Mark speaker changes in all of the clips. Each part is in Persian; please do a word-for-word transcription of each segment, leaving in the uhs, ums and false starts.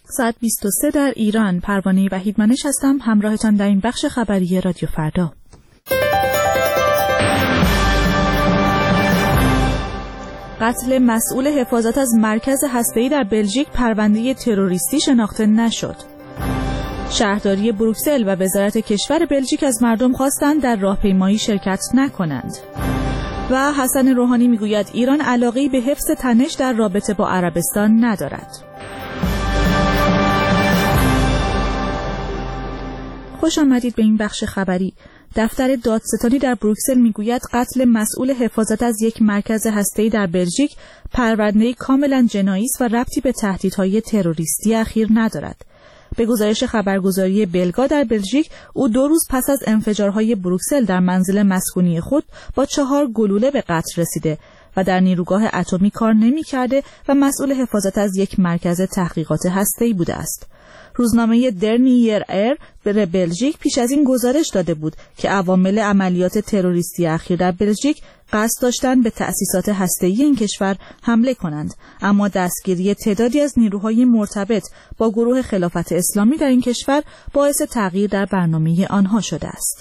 Speaker 1: ساعت بیست و سه در ایران. پروانه وحیدمنش هستم، همراهتان در این بخش خبری رادیو فردا. قتل مسئول حفاظت از مرکز هسته‌ای در بلژیک پرونده تروریستی شناخته نشد. شهرداری بروکسل و وزارت کشور بلژیک از مردم خواستند در راهپیمایی شرکت نکنند. و حسن روحانی میگوید ایران علاقه‌ای به حفظ تنش در رابطه با عربستان ندارد. خوش آمدید به این بخش خبری. دفتر دادستانی در بروکسل میگوید قتل مسئول حفاظت از یک مرکز هسته‌ای در بلژیک پرونده‌ای کاملا جنایی است و ربطی به تهدیدهای تروریستی اخیر ندارد. به گزارش خبرگزاری بلگا در بلژیک، او دو روز پس از انفجارهای بروکسل در منزل مسکونی خود با چهار گلوله به قتل رسیده و در نیروگاه اتمی کار نمی‌کرده و مسئول حفاظت از یک مرکز تحقیقات هسته‌ای بوده است. روزنامه درنیر ایر به بلژیک پیش از این گزارش داده بود که عوامل عملیات تروریستی اخیر در بلژیک قصد داشتند به تأسیسات هسته‌ای این کشور حمله کنند، اما دستگیری تعدادی از نیروهای مرتبط با گروه خلافت اسلامی در این کشور باعث تغییر در برنامه آنها شده است.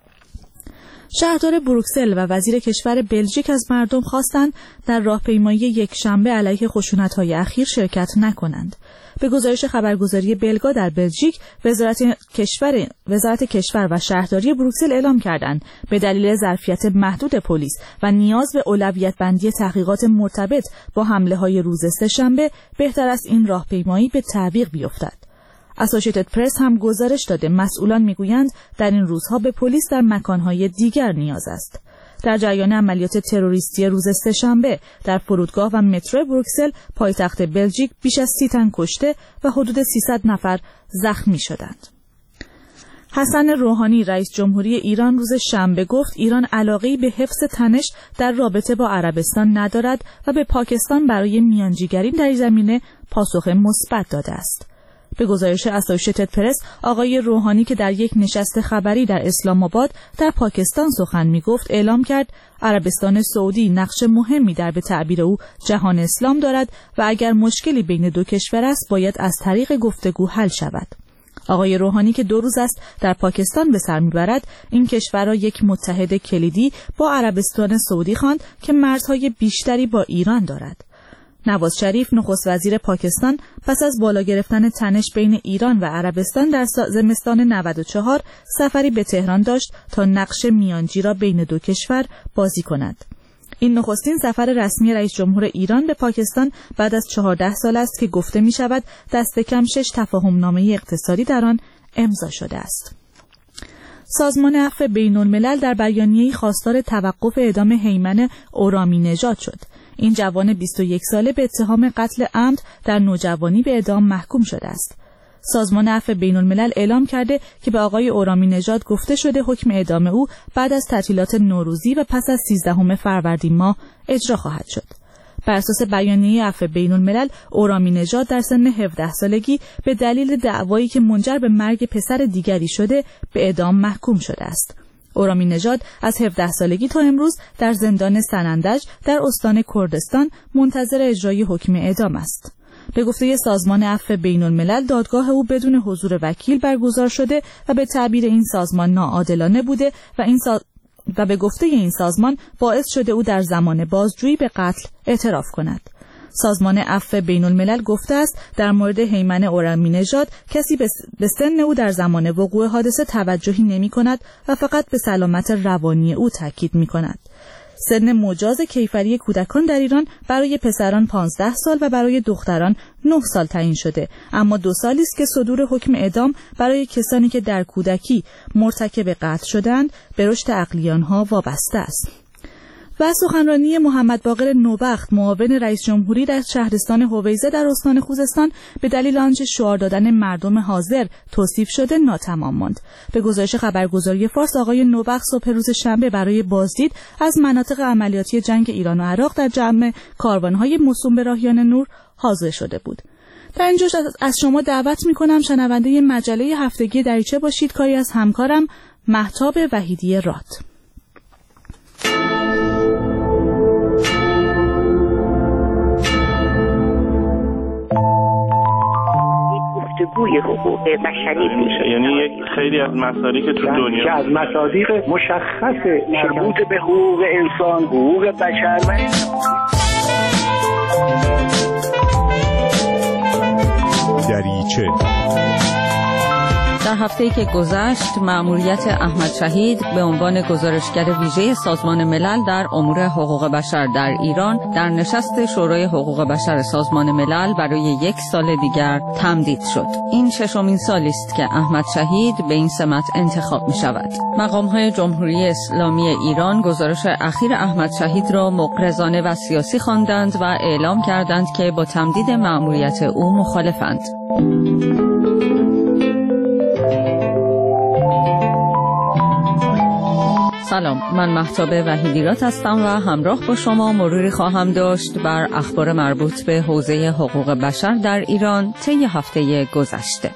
Speaker 1: شهردار بروکسل و وزیر کشور بلژیک از مردم خواستند در راهپیمایی یکشنبه علیه خشونت‌های اخیر شرکت نکنند. به گزارش خبرگزاری بلگا در بلژیک، وزارت کشور وزارت کشور و شهرداری بروکسل اعلام کردند به دلیل ظرفیت محدود پلیس و نیاز به اولویت بندی تحقیقات مرتبط با حمله‌های روز سه‌شنبه بهتر است این راهپیمایی به تعویق بیفتد. اسوسییتد پرس هم گزارش داده مسئولان میگویند در این روزها به پلیس در مکانهای دیگر نیاز است. در جریان عملیات تروریستی روز سه‌شنبه در فرودگاه و مترو بروکسل پایتخت بلژیک بیش از سی تن کشته و حدود سیصد نفر زخمی شدند. حسن روحانی رئیس جمهوری ایران روز شنبه گفت ایران علاقه‌ای به حفظ تنش در رابطه با عربستان ندارد و به پاکستان برای میانجیگری در این زمینه پاسخ مثبت داده است. به گزارش اسوسییتد پرس، آقای روحانی که در یک نشست خبری در اسلام آباد در پاکستان سخن می‌گفت اعلام کرد عربستان سعودی نقش مهمی در به تعبیر او جهان اسلام دارد و اگر مشکلی بین دو کشور است باید از طریق گفتگو حل شود. آقای روحانی که دو روز است در پاکستان به سر می‌برد، این کشور را یک متحد کلیدی با عربستان سعودی خواند که مرزهای بیشتری با ایران دارد. نواز شریف نخست وزیر پاکستان پس از بالا گرفتن تنش بین ایران و عربستان در زمستان نود و چهار سفری به تهران داشت تا نقش میانجی را بین دو کشور بازی کند. این نخستین سفر رسمی رئیس جمهور ایران به پاکستان بعد از چهارده سال است که گفته می شود دست کم شش تفاهمنامه اقتصادی در آن امضا شده است. سازمان عفو بین‌الملل در بیانیه‌ای خواستار توقف اعدام هیمن اورمی نژاد شد. این جوان بیست و یک ساله به اتهام قتل عمد در نوجوانی به اعدام محکوم شده است. سازمان عفو بین‌الملل اعلام کرده که به آقای اورمی نژاد گفته شده حکم اعدام او بعد از تعطیلات نوروزی و پس از سیزدهم فروردین ماه اجرا خواهد شد. بر اساس بیانیه عفو بین‌الملل، اورمی نژاد در سن هفده سالگی به دلیل دعوایی که منجر به مرگ پسر دیگری شده به اعدام محکوم شده است. اورمی نژاد از هفده سالگی تا امروز در زندان سنندج در استان کردستان منتظر اجرای حکم اعدام است. به گفته سازمان عفو بین‌الملل، دادگاه او بدون حضور وکیل برگزار شده و به تعبیر این سازمان ناعادلانه بوده و این سا... و به گفته این سازمان باعث شده او در زمان بازجویی به قتل اعتراف کند. سازمان عفو بین‌الملل گفته است در مورد هیمن اورمی نژاد کسی به سن او در زمان وقوع حادثه توجهی نمی کند و فقط به سلامت روانی او تاکید می کند. سن مجاز کیفری کودکان در ایران برای پسران پانزده سال و برای دختران نه سال تعیین شده، اما دو سالی است که صدور حکم اعدام برای کسانی که در کودکی مرتکب قتل شدند به رشد عقلی آنها وابسته است. و سخنرانی محمد باقر نوبخت معاون رئیس جمهوری در شهرستان هویزه در استان خوزستان به دلیل آنچه شعار دادن مردم حاضر توصیف شده ناتمام ماند. به گزارش خبرگزاری فارس، آقای نوبخت صبح روز شنبه برای بازدید از مناطق عملیاتی جنگ ایران و عراق در جمع کاروان‌های موسوم به راهیان نور حاضر شده بود. در اینجا از شما دعوت می‌کنم شنونده مجله هفتگی دریچه باشید، کاری از همکارم مهتاب وحیدی راد.
Speaker 2: گفتگوی حقوق بشری
Speaker 3: میشه. یعنی یک خیلی از مسائلی که تو دنیا
Speaker 4: که از مصادیق مشخص مربوط به حقوق انسان، حقوق بشر و
Speaker 5: دریچه.
Speaker 6: در هفته‌ای که گذشت مأموریت احمد شهید به عنوان گزارشگر ویژه سازمان ملل در امور حقوق بشر در ایران در نشست شورای حقوق بشر سازمان ملل برای یک سال دیگر تمدید شد. این ششمین سالی است که احمد شهید به این سمت انتخاب می شود. مقام‌های جمهوری اسلامی ایران گزارش اخیر احمد شهید را مغرضانه و سیاسی خواندند و اعلام کردند که با تمدید مأموریت او مخالفند. سلام، من مهتاب وحیدیرات هستم و همراه با شما مروری خواهم داشت بر اخبار مربوط به حوزه حقوق بشر در ایران طی هفته گذشته.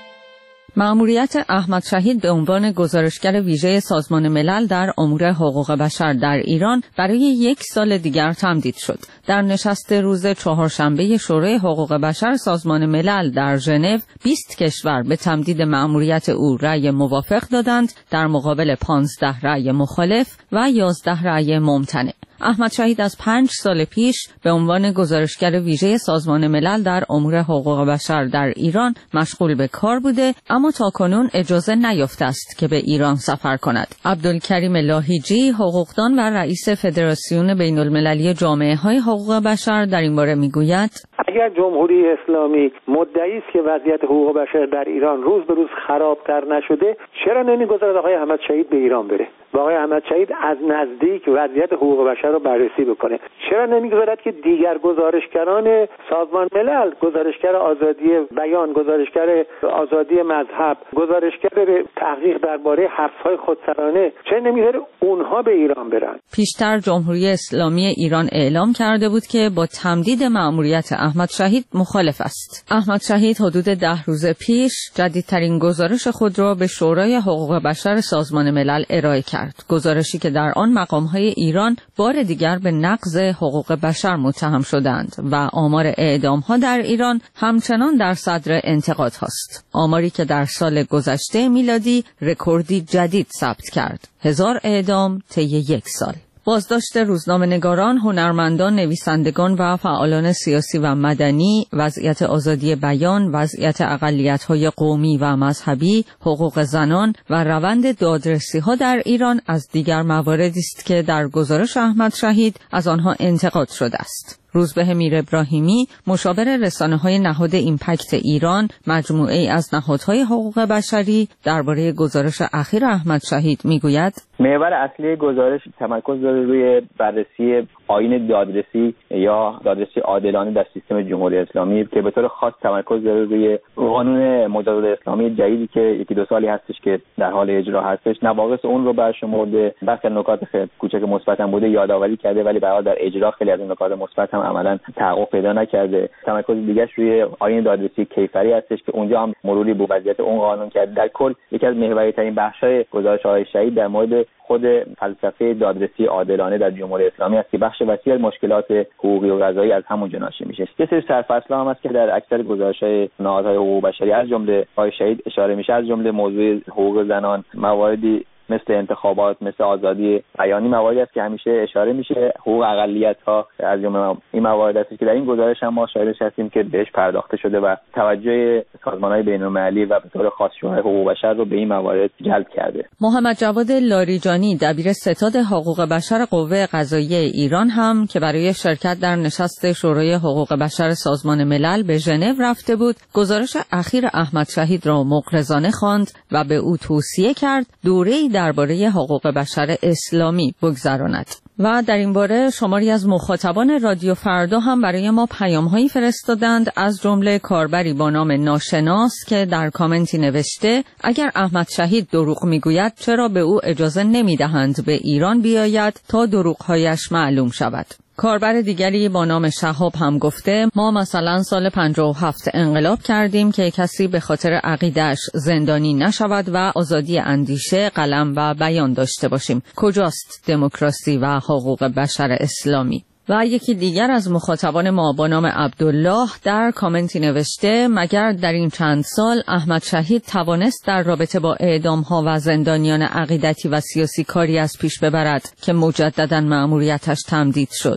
Speaker 6: مأموریت احمد شهید به عنوان گزارشگر ویژه سازمان ملل در امور حقوق بشر در ایران برای یک سال دیگر تمدید شد. در نشست روز چهارشنبه شورای حقوق بشر سازمان ملل در ژنو بیست کشور به تمدید مأموریت او رأی موافق دادند در مقابل پانزده رأی مخالف و یازده رأی ممتنع. احمد شهید از پنج سال پیش به عنوان گزارشگر ویژه سازمان ملل در امور حقوق بشر در ایران مشغول به کار بوده، اما تاکنون اجازه نیافته است که به ایران سفر کند. عبدالکریم لاهیجی، حقوقدان و رئیس فدراسیون بین المللی جامعه های حقوق بشر در این باره میگوید:
Speaker 4: اگر جمهوری اسلامی مدعی است که وضعیت حقوق بشر در ایران روز به روز خرابتر نشده، چرا نمیگذارد آقای احمد شهید به ایران بره و آقای احمد شهید از نزدیک وضعیت حقوق بشر رو بررسی بکنه؟ چرا نمیگذارد که دیگر گزارشگران سازمان ملل، گزارشگر آزادی بیان، گزارشگر آزادی مذهب، گزارشگر تحقیق درباره حبس‌های خودسرانه، چرا نمیذاره اونها به ایران برن؟
Speaker 6: پیشتر جمهوری اسلامی ایران اعلام کرده بود که با تمدید مأموریت احمد شهید مخالف است. احمد شهید حدود ده روز پیش جدیدترین گزارش خود را به شورای حقوق بشر سازمان ملل ارائه کرد. گزارشی که در آن مقام‌های ایران بار دیگر به نقض حقوق بشر متهم شدند و آمار اعدام‌ها در ایران همچنان در صدر انتقاد هاست. آماری که در سال گذشته میلادی رکوردی جدید ثبت کرد: هزار اعدام طی یک سال. بازداشت روزنامه‌نگاران، هنرمندان، نویسندگان و فعالان سیاسی و مدنی، وضعیت آزادی بیان، وضعیت اقلیت‌های قومی و مذهبی، حقوق زنان و روند دادرسی‌ها در ایران از دیگر مواردی است که در گزارش احمد شهید از آنها انتقاد شده است. روزبه میر ابراهیمی، مشاور رسانه‌های نهاد ایمپکت ایران، مجموعه‌ای از نهادهای حقوق بشری، درباره گزارش اخیر احمد شهید میگوید:
Speaker 7: محور اصلی گزارش تمرکز داره روی بررسی آیین دادرسی یا دادرسی عادلانه در سیستم جمهوری اسلامی که به طور خاص تمرکز داره روی قانون مجازات اسلامی جدیدی که یکی دو سالی هستش که در حال اجرا هستش. نواقص اون رو برشمرده، بخش نکات خیلی کوچک مثبت هم بوده یادآوری کرده، ولی به هر حال در اجرا خیلی از نکات مثبت هم عملاً تحقق پیدا نکرده. تمرکز دیگه‌اش روی آیین دادرسی کیفری هستش که اونجا هم مروری به وضعیت اون قانون کرده. در کل یکی از محوری‌ترین بخش‌های گزارش آقای شهید در مورد خود فلسفه دادرسی عادلانه در جمهوری اسلامی است که بخش وسیع از مشکلات حقوقی و قضایی از همونجا ناشی میشه. یه سری سرفصل‌ها هم هست که در اکثر گزارش‌های نهادهای حقوق بشری از جمله آقای شهید اشاره میشه، از جمله موضوع حقوق زنان، مواردی مثل انتخابات، مثل آزادی بیانی، مواردی است که همیشه اشاره میشه، حقوق اقلیت‌ها از جمله این موارد است که در این گزارش هم ما شاهدش هستیم که بهش پرداخته شده و توجه سازمان‌های بین‌المللی و به طور خاص شورای حقوق بشر رو به این موارد جلب کرده.
Speaker 6: محمد جواد لاریجانی، دبیر ستاد حقوق بشر قوه قضاییه ایران هم که برای شرکت در نشست شورای حقوق بشر سازمان ملل به ژنو رفته بود، گزارش اخیر احمد شهید را مغرضانه خواند و به او توصیه کرد دوره‌ای درباره حقوق بشر اسلامی بگذراند. و در این باره شماری از مخاطبان رادیو فردا هم برای ما پیام‌هایی فرستادند، از جمله کاربری با نام ناشناس که در کامنتی نوشته: اگر احمد شهید دروغ میگوید چرا به او اجازه نمیدهند به ایران بیاید تا دروغ‌هایش معلوم شود. کاربر دیگری با نام شهاب هم گفته: ما مثلا سال پنجاه و هفت انقلاب کردیم که کسی به خاطر عقیده‌اش زندانی نشود و آزادی اندیشه، قلم و بیان داشته باشیم. کجاست دموکراسی و حقوق بشر اسلامی؟ و یکی دیگر از مخاطبان ما با نام عبدالله در کامنتی نوشته مگر در این چند سال احمد شهید توانست در رابطه با اعدام‌ها و زندانیان عقیدتی و سیاسی کاری از پیش ببرد که مجدداً مأموریتش تمدید شد.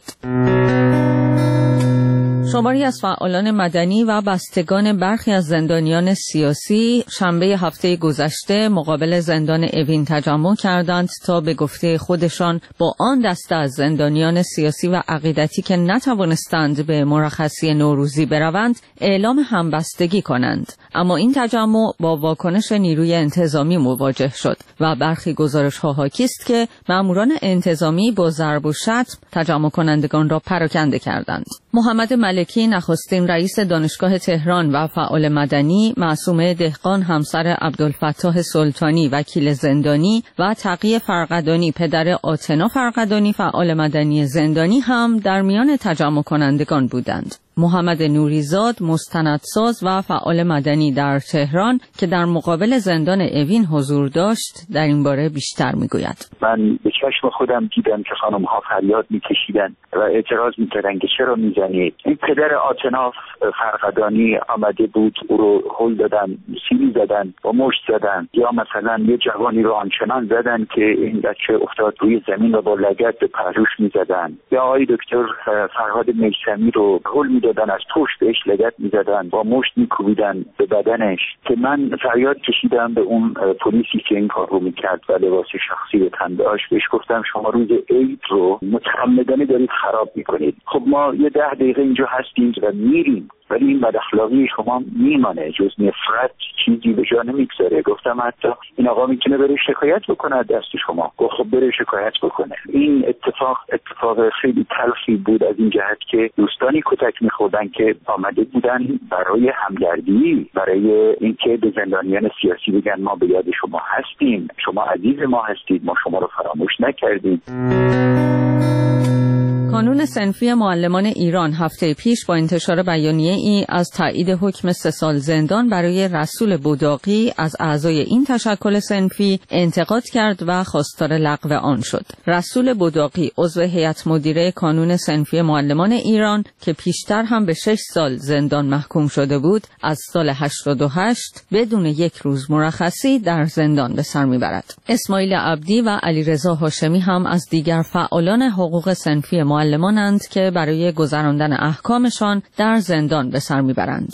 Speaker 6: شماری از فعالان مدنی و بستگان برخی از زندانیان سیاسی شنبه هفته گذشته مقابل زندان اوین تجمع کردند تا به گفته خودشان با آن دسته از زندانیان سیاسی و عقیدتی که نتوانستند به مرخصی نوروزی بروند اعلام همبستگی کنند. اما این تجمع با واکنش نیروی انتظامی مواجه شد و برخی گزارش‌ها حاکی است که ماموران انتظامی با ضرب و شتم تجمع کنندگان را پراکنده کردند. محمد ملکی نخستین رئیس دانشگاه تهران و فعال مدنی، معصومه دهقان همسر عبدالفتاح سلطانی وکیل زندانی و تقی فرقدانی پدر آتنا فرقدانی فعال مدنی زندانی هم در میان تجمع کنندگان بودند. محمد نوریزاد مستندساز و فعال مدنی در تهران که در مقابل زندان اوین حضور داشت در این باره بیشتر میگوید.
Speaker 8: من به چشم خودم دیدم که خانم ها فریاد میکشیدن و اعتراض میکردن که چرا میزنید. این پدر آتنا فرقدانی آمده بود، او رو هل دادن، سیلی زدن و مشت زدن، یا مثلا یه جوانی رو آنچنان زدن که این بچه افتاد روی زمین و با لگد به پهلوش میزدن، یا آقای دکتر فرهاد میثمی رو هل دادن، از پشت بهش لگد میزدن، با مشت میکوبیدن به بدنش، که من فریاد کشیدم به اون پلیسی که این کار رو میکرد و لباس شخصی به تن داشت، بهش گفتم شما روز عید رو متعمدانه دارید خراب میکنید. خب ما یه ده دقیقه اینجا هستیم و میریم، ولی این بد اخلاقی شما میمانه، جز نفرت چیزی به جا نمیگذاره. گفتم حتی این آقا میتونه بره شکایت بکنه دست شما. گفت خب بره شکایت بکنه. این اتفاق اتفاق خیلی تلخی بود از این جهت که دوستانی کتک میخوردن که آمده بودن برای همدردی، برای اینکه به زندانیان سیاسی بگن ما به یاد شما هستیم، شما عزیز ما هستید، ما شما رو فراموش نکردیم.
Speaker 6: کانون صنفی معلمان ایران هفته پیش با انتشار بیانیه ای از تایید حکم سه سال زندان برای رسول بوداقی از اعضای این تشکل صنفی انتقاد کرد و خواستار لغو آن شد. رسول بوداقی عضو هیئت مدیره کانون صنفی معلمان ایران که پیشتر هم به شش سال زندان محکوم شده بود، از سال هشتاد و هشت بدون یک روز مرخصی در زندان به سر میبرد. اسماعیل عبدی و علیرضا هاشمی هم از دیگر فعالان حقوق صنفی معلمانند که برای گذراندن احکامشان در زندان به سر میبرند.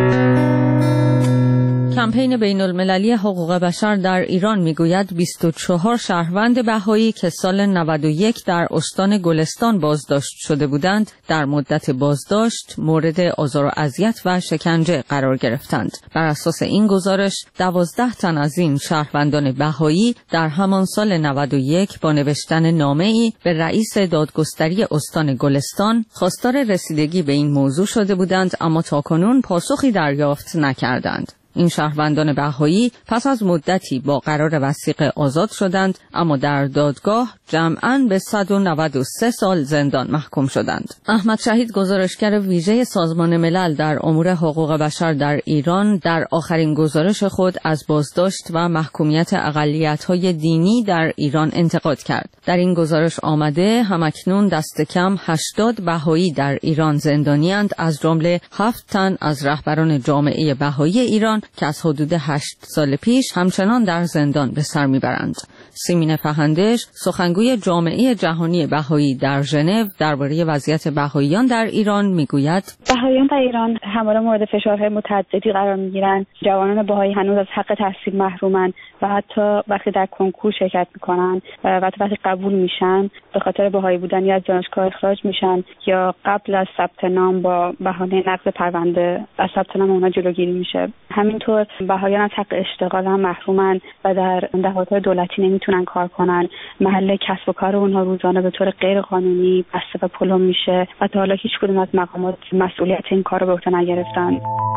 Speaker 6: کمپین بین المللی حقوق بشر در ایران میگوید بیست و چهار شهروند بهایی که سال نود و یک در استان گلستان بازداشت شده بودند در مدت بازداشت مورد آزار و اذیت و شکنجه قرار گرفتند. بر اساس این گزارش دوازده تن از این شهروندان بهایی در همان سال نود و یک با نوشتن نامه‌ای به رئیس دادگستری استان گلستان خواستار رسیدگی به این موضوع شده بودند، اما تاکنون پاسخی دریافت نکردند. این شهروندان بهایی پس از مدتی با قرار وثیقه آزاد شدند، اما در دادگاه جمعاً به صد و نود و سه سال زندان محکوم شدند. احمد شهید گزارشگر ویژه سازمان ملل در امور حقوق بشر در ایران در آخرین گزارش خود از بازداشت و محکومیت اقلیت‌های دینی در ایران انتقاد کرد. در این گزارش آمده همکنون دست کم هشتاد بهایی در ایران زندانی‌اند، از جمله هفت تن از رهبران جامعه بهایی ایران که از حدود هشت سال پیش همچنان در زندان به سر میبرند. سیمین فهندش، سخنگوی جامعه جهانی بهایی در ژنو درباره وضعیت بهاییان در ایران میگوید:
Speaker 9: بهاییان در ایران همواره مورد فشارهای متعددی قرار میگیرند. جوانان بهایی هنوز از حق تحصیل محرومند و حتی وقتی در کنکور شرکت میکنن و حتی وقتی قبول میشن به خاطر بهایی بودن یا از دانشگاه اخراج میشن یا قبل از ثبت نام با بهانه نقض پرونده از ثبت نام اونها جلوگیری میشه. همینطور بهاییان از حق اشتغال هم محرومن و در دفاتر دولتی نمیتونن کار کنن. محل کسب و کار اونها روزانه به طور غیر قانونی بسته و پلم میشه و تا حالا هیچ کدوم از مقامات مسئولیت این کار رو به عهده نگرفتن.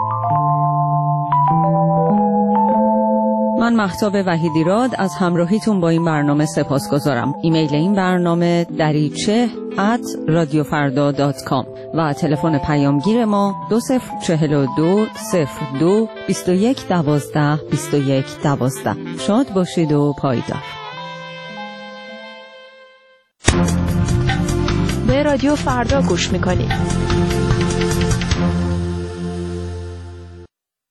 Speaker 6: من مهتاب وحیدیراد از همراهیتون با این برنامه سپاسگزارم. ایمیل این برنامه دریچه ات رادیو فردا دات کام و تلفن پیامگیر ما دو صفر چهل و دو صفر دو بیست و یک دوازده بیست و یک دوازده. شاد باشید و پایدار.
Speaker 1: به
Speaker 10: به رادیو فردا گوش میکنید.